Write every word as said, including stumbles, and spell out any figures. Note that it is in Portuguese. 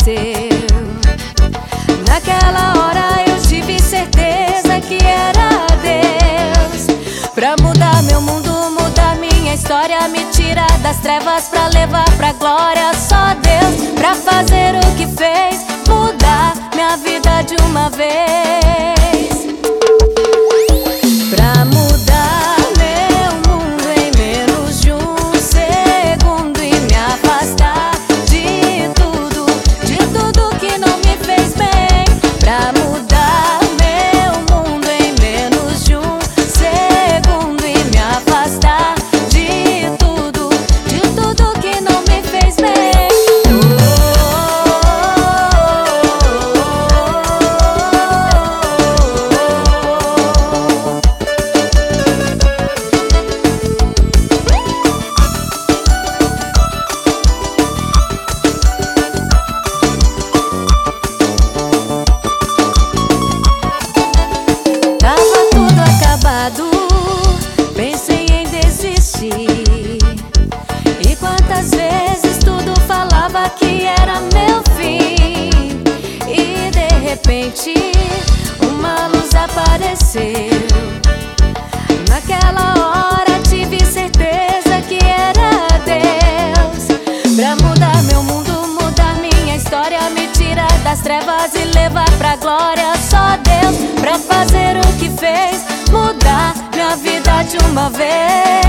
apareceu. Naquela hora eu tive certeza que era Deus, pra mudar meu mundo, mudar minha história, me tirar das trevas pra levar pra glória. Só Deus pra fazer o que fez, mudar minha vida de uma vez. Pra mudar meu mundo em menos de um segundo e me afastar de tudo, de tudo que não me fez bem. Pra mudar meu mundo em menos de um segundo e me afastar de tudo, de tudo que não me fez bem. Tava tudo acabado, pensei em desistir. E quantas vezes tudo falava que era meu fim. E de repente uma luz apareceu. Naquela hora tive certeza que era Deus, pra mudar meu mundo, mudar minha história, me tirar das trevas e levar pra glória. Só Deus pra fazer o que fez, mudar minha vida de uma vez.